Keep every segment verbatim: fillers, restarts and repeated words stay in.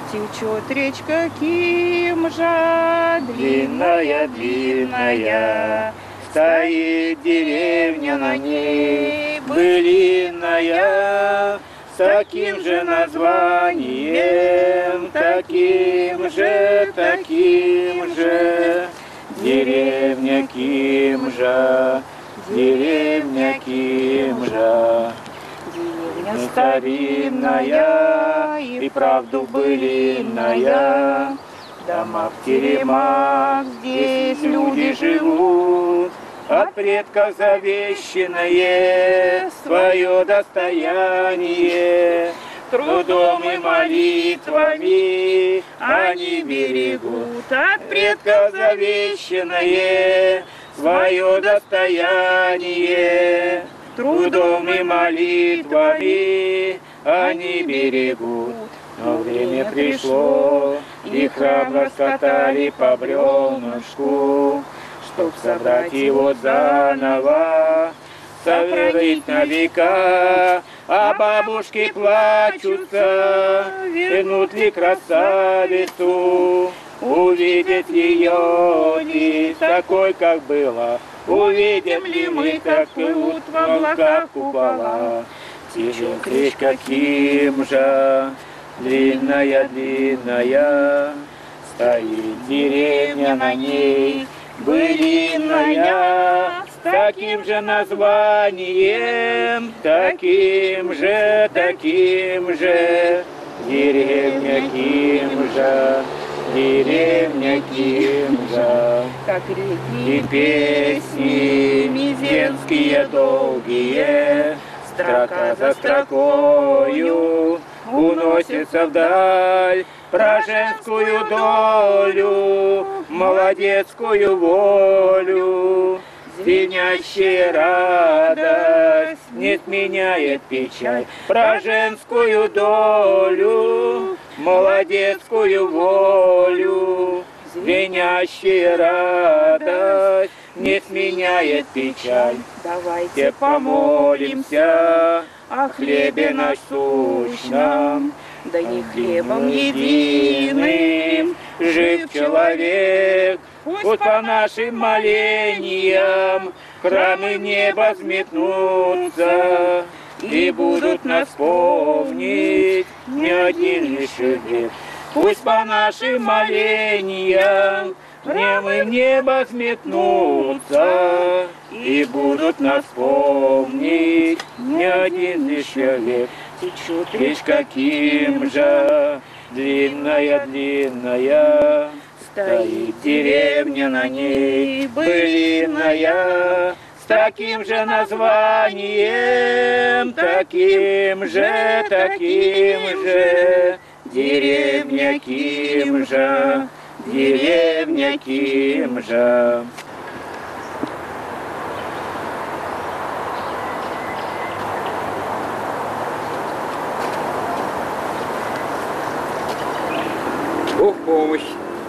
Течет речка Кимжа, длинная, длинная, стоит деревня на ней, былинная, с таким же названием, таким же, таким же. Деревня Кимжа, деревня Кимжа. Деревня старинная и правду былинная. Дома в теремах, здесь люди живут, от предков завещанное свое достояние. Трудом и молитвами они берегут, от предков завещанное свое достояние. Трудом и молитвами они берегут. Но время пришло, и храбро скатали по бревнышку, чтоб собрать его заново, сохранить на века. А бабушки плачутся, вернут ли красавицу, увидеть ее не такой, как было. Увидим ли мы, как плывут в облаках купола. Течет речка Кимжа, длинная, длинная, стоит деревня на ней, былинная, с таким же названием, таким же, таким же. Деревня Кимжа, деревня Кимжа. Как реки и песни мизенские долгие, строка за строкою уносится вдаль про женскую долю, молодецкую волю. Звенящая радость не сменяет печаль, про женскую долю, молодецкую волю. Звенящая радость не сменяет печаль. Давайте помолимся о хлебе насущном, да не хлебом единым жив человек. Пусть по нашим молениям храмы неба взметнутся, и будут нас помнить не один лишь век. Пусть по нашим молениям храмы неба взметнутся, и будут нас помнить не один лишь век. Течет речка Кимжа, длинная, длинная, стоит деревня на ней, былинная, с таким же названием, таким же, таким же. Деревня Кимжа, деревня Кимжа. Бог в помощь.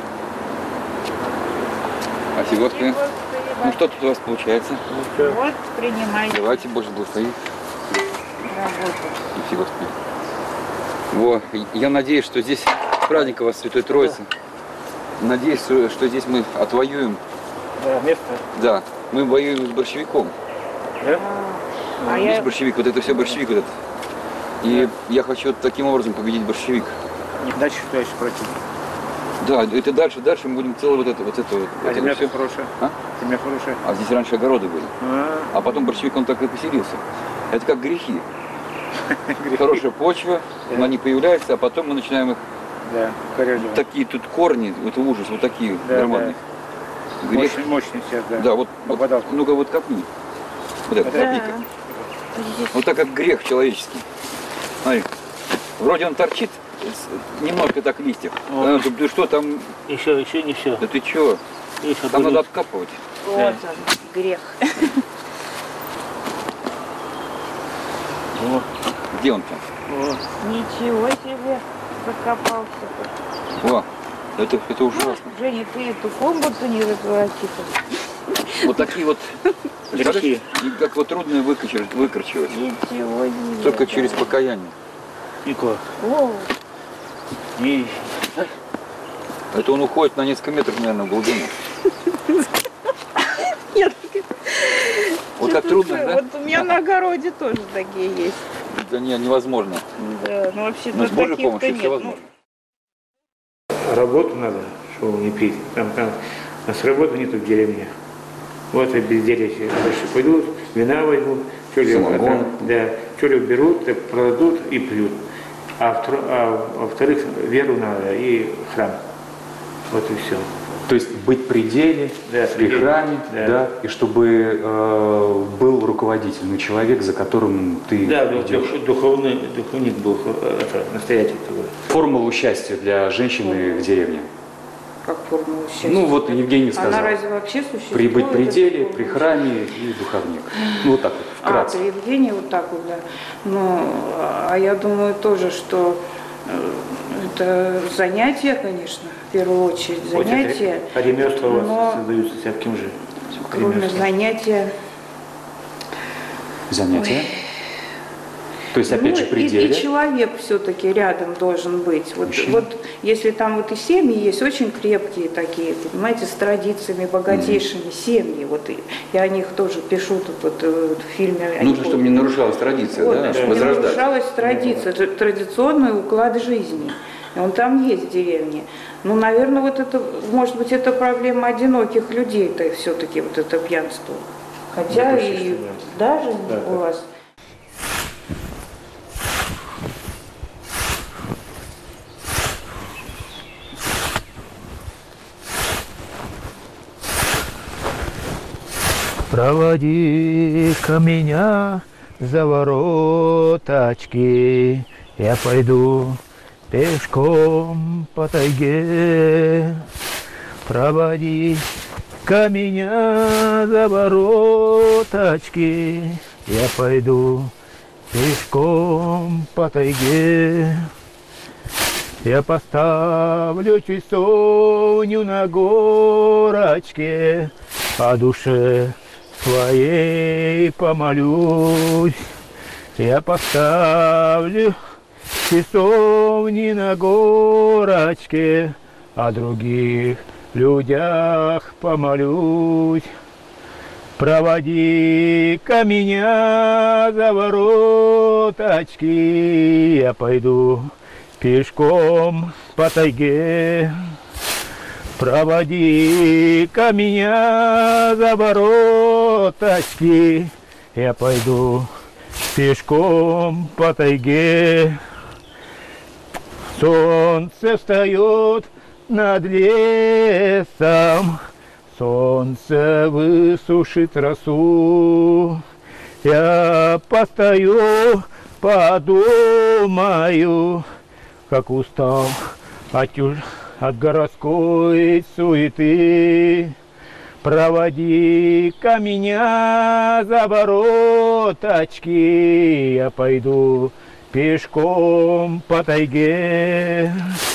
Спасибо, Господи. Ну что тут у вас получается? Вот, принимайте. Давайте, Боже, благослови. Работу. Спасибо, Господи. Во, я надеюсь, что здесь праздник у вас Святой Троицы. Надеюсь, что здесь мы отвоюем. Да, место. Да, мы воюем с большевиком. Да? А Есть я... большевик, вот это все большевик вот это. И да. Я хочу вот таким образом победить большевик. Дальше что еще против? Да, это дальше, дальше мы будем целое вот это, вот это вот. А вот земля все. хорошая. А? Земля хорошая. А здесь раньше огороды были. А, А потом большевик он так и поселился. Это как грехи. Хорошая почва, Да. они появляются, а потом мы начинаем их. Да, коррелируем. Такие тут корни, это ужас, вот такие Да, громадные. Грех. Мощный, мощный сейчас, да. Да, вот, вот Попадал. ну-ка вот копни. Вот это, Да. копни-ка. Вот так как грех человеческий. Смотри, вроде он торчит, с- немножко так листьев. Вот. А, ты, ты что там, Еще, еще не все. да ты чё? Еще Там будет. надо откапывать. Вот он, грех. О, Где он там? о. Ничего себе, закопался. О, это, это ужасно. Женя, ты эту комнату не разворотила. Вот такие вот, Грехи. и как вот трудно выкачивать, выкорчевать. Ничего себе. Только через покаяние. Нико. О, И Это он уходит на несколько метров, наверное, в глубину. Нет. Вот так трудно, да? Вот у меня на огороде тоже такие есть. Да нет, невозможно. Да, ну вообще Но с Божьей таких-то помощью нет. все Ну, возможно. Работу надо, чтобы не пить. Там, там, а с работы нету в деревне. Вот и безделье. Дальше пойдут, вина возьмут, что ли, Самогон. да, что ли берут, так продадут и пьют. А, втор, а во-вторых, веру надо и храм. Вот и все. То есть быть при деле, Да, при при храме, деле, да. да. И чтобы э, был руководительный человек, за которым ты Да, дух- идешь. дух- духовный, духовник был, это, настоятель такой. Формула счастья для женщины в деревне. как формула счастья. Ну вот Евгений сказал. Она разве вообще существует? Прибыть при эта деле, формула при счастья? храме и духовник. Ну вот так вот, А, вкратце. при Евгении вот так вот, да. Ну, а я думаю тоже, что э, это занятие, конечно, в первую очередь Вот занятие. это, а ремесла у вас но создаются всяким же. кроме ремесла. занятия. Занятия. То есть опять Ну, же при и, деле. и человек все-таки рядом должен быть. Вот, Мужчина. вот если там вот и семьи есть очень крепкие такие, понимаете, с традициями богатейшими, семьи. Вот и я о них тоже пишу тут вот, э, в фильме. Нужно, чтобы не нарушалась традиция, Вот, да, чтобы не возрождать. нарушалась традиция, т- традиционный уклад жизни. И он там есть в деревне. Ну, наверное, вот это, может быть, это проблема одиноких людей-то все-таки, вот это пьянство. Хотя Да, и почти, даже Да, у да. вас. Проводи-ка меня за вороточки, я пойду пешком по тайге. Проводи-ка меня за вороточки, я пойду пешком по тайге. Я поставлю часовню на горочке, о душе своей помолюсь. Я поставлю часовни на горочке, о других людях помолюсь. Проводи-ка меня за вороточки, я пойду пешком по тайге. Проводи-ка меня за вороточки, я пойду пешком по тайге. Солнце встает над лесом, солнце высушит росу. Я постою, подумаю, как устал от, от городской суеты. Проводи-ка меня за вороточки, я пойду пешком по тайге.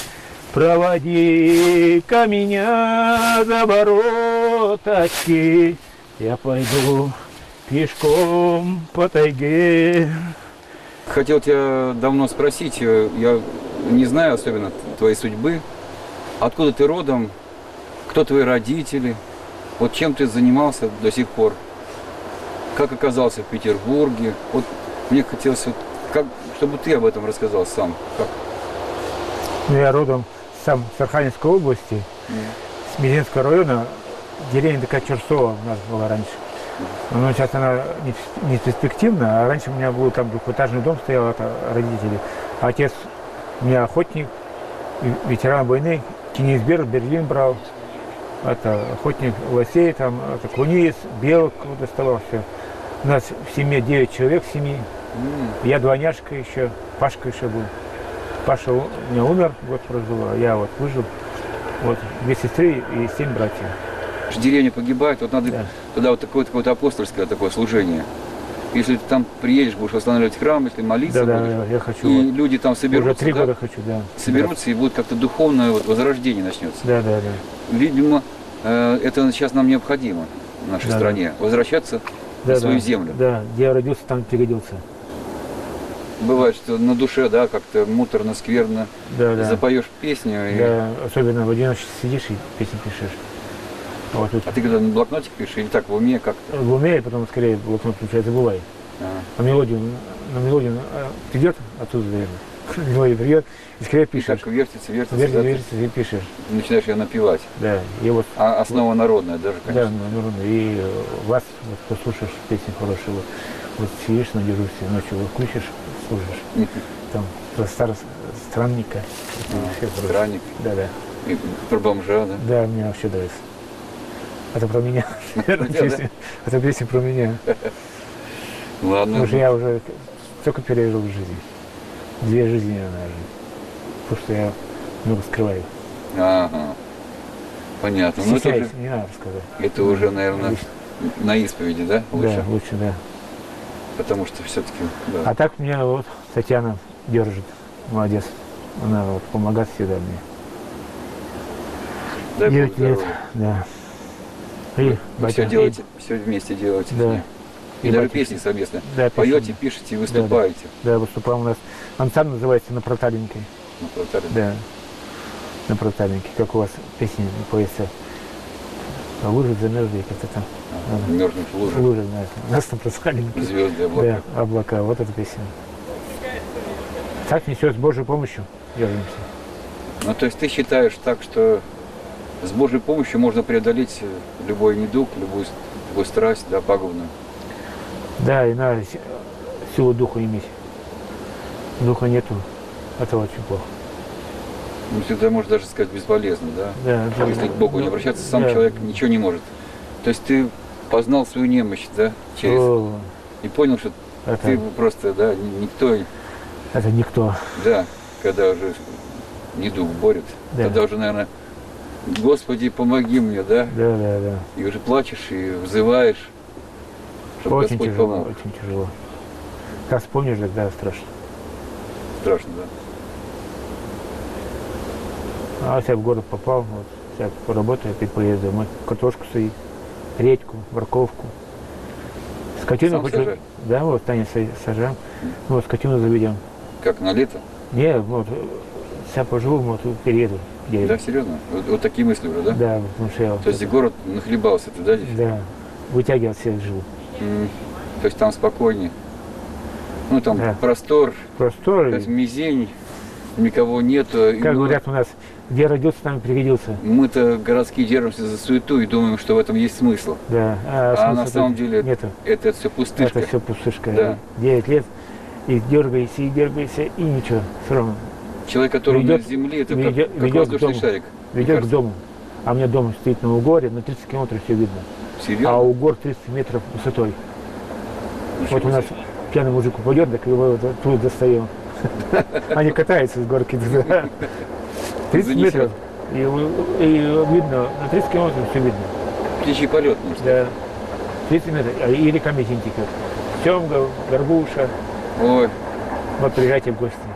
Проводи-ка меня за вороточки, я пойду пешком по тайге. Хотел тебя давно спросить, э, я не знаю особенно твоей судьбы. Откуда ты родом? Кто твои родители? Вот чем ты занимался до сих пор? Как оказался в Петербурге? Вот мне хотелось, вот, как, чтобы ты об этом рассказал сам. Как? Ну, я родом сам с Архангельской области, с Мизинского района. Деревня такая Черсова у нас была раньше. Но сейчас она не, не перспективна, а раньше у меня был там двухэтажный дом стоял, это родители. Отец у меня охотник, ветеран войны, Кенигсберг, Берлин брал. Это охотник лосей, там, это куниц, белок вот доставал все. У нас в семье девять человек в семье. Mm. Я двойняшка еще, Пашка еще был. Паша у меня умер, год прожил, а я вот выжил. Вот, две сестры и семь братьев. Деревня погибает, вот надо Да. туда вот такое, такое апостольское такое служение. Если ты там приедешь, будешь восстанавливать храм, если молиться Да, будешь, да, я хочу. и Вот, люди там соберутся, уже три да? года хочу, да. соберутся, и будет как-то духовное вот возрождение начнется. Да, да, да. Видимо, э, это сейчас нам необходимо в нашей Да, стране, возвращаться Да, на свою да, землю. Да, где я родился, там пригодился. бывает, что на душе, да, как-то муторно, скверно, Да, да. запоешь песню, и... Да, особенно в одиночестве сидишь и песни пишешь. Вот тут а ты когда на блокнотик пишешь или так в уме как-то? в уме, потом скорее блокнот включает, забывай. А, А мелодию, на мелодию а, придет оттуда, наверное. Мелодия придет, и скорее и пишешь. так вертится, вертится, Вертится, да, ты вертится, и пишешь. начинаешь ее напевать. Да, и вот, А основа народная даже, да, конечно. ну, ну, и э, вас, вот, кто слушаешь песни хорошие, вот, вот сидишь на дежурстве, ночью вот включишь, слушаешь, там, про старого странника. А, Вообще хорошо. Странник. Да, да. И про бомжа, да? Да, мне вообще нравится. Это про меня. Про тебя, Песня- Это песня про меня. Ладно. Потому что я уже столько пережил в жизни. Две жизни, наверное, жизнь. Потому что я много скрываю. Ага. Понятно. Ну это Стесняюсь, уже, не надо сказать. это уже, наверное, Лучше. на исповеди, да? Лучше. Да, лучше, да. Потому что все-таки, да. А так меня вот Татьяна держит. Молодец. Она вот помогает всегда мне. Дай Бог Девять лет, здоровья. да. И Вы батя- все и- делаете, все вместе делаете. с Да. ней. И, и даже батя- песни совместно. Да, Поете, песни. пишете, Да, выступаете. Да, выступаем у нас. Ансамбль называется «На проталинке». Ну, проталин. Да, на проталинке. Как у вас песни поется. Лужи замерзли, как-то там. А, Мерзнуть в луже. Лужи, да. У нас на проталинке. Звезды, облака. Да, облака. Вот эта песня. Так несет с Божьей помощью. Держимся. Ну, то есть ты считаешь так, что с Божьей помощью можно преодолеть любой недуг, любую, любую страсть, да, пагубную. Да, и надо с- силу духа иметь. Духа нету, это очень плохо. Ну, всегда можно даже сказать бесполезно, да. Да, это- Если к Богу не обращаться, сам да. человек ничего не может. То есть ты познал свою немощь, да, через... О, И понял, что это, ты просто, да, ни- никто, это никто. да, когда уже недуг борет, Да. тогда уже, наверное, Господи, помоги мне, да, Да, да, да. и уже плачешь и взываешь, чтобы Очень Господь тяжело, помог. очень тяжело. Как вспомнишь, тогда страшно. Страшно, да. А я в город попал, вот, я поработаю, опять поеду домой. Картошку садить, редьку, морковку. Скотину Сам хочу. сажаешь? Да, вот Таня са- сажаем. Вот скотину заведем. Как на лето? Не, вот я поживу, вот перееду. в деревню. Да, серьезно? Вот, вот такие мысли уже, да? Да, потому что я вот То есть город нахлебался ты, да, здесь? да, вытягивал всех живу. М, То есть там спокойнее. Ну, там Да. простор, Простор, то есть мизень, никого нету. И как мы- говорят у нас, где родился, там и пригодился. Мы-то городские держимся за суету и думаем, что в этом есть смысл. Да, а, А смысла на самом тут деле нету. это все пустышка. Это все пустышка. Да. девять лет, и дергаешься, и дергаешься, и ничего, все равно. Человек, который Ведет- на земле, это ведет- как, как ведет к воздушный дому. шарик. мне Ведет к кажется. дому. А у меня дом стоит на угоре, на тридцать километров все видно. Серьезно? А угор тридцать метров высотой. Ничего Вот у нас себе. пьяный мужик упадет, так его вот тут достаем. Они катаются с горки туда. тридцать Занесет. метров. И, и видно, на тридцать километров все видно. Птичий полет, может. Да. тридцать метров. А, и река Мизинь текет. Семга, Горбуша. Ой, Вот приезжайте в гости.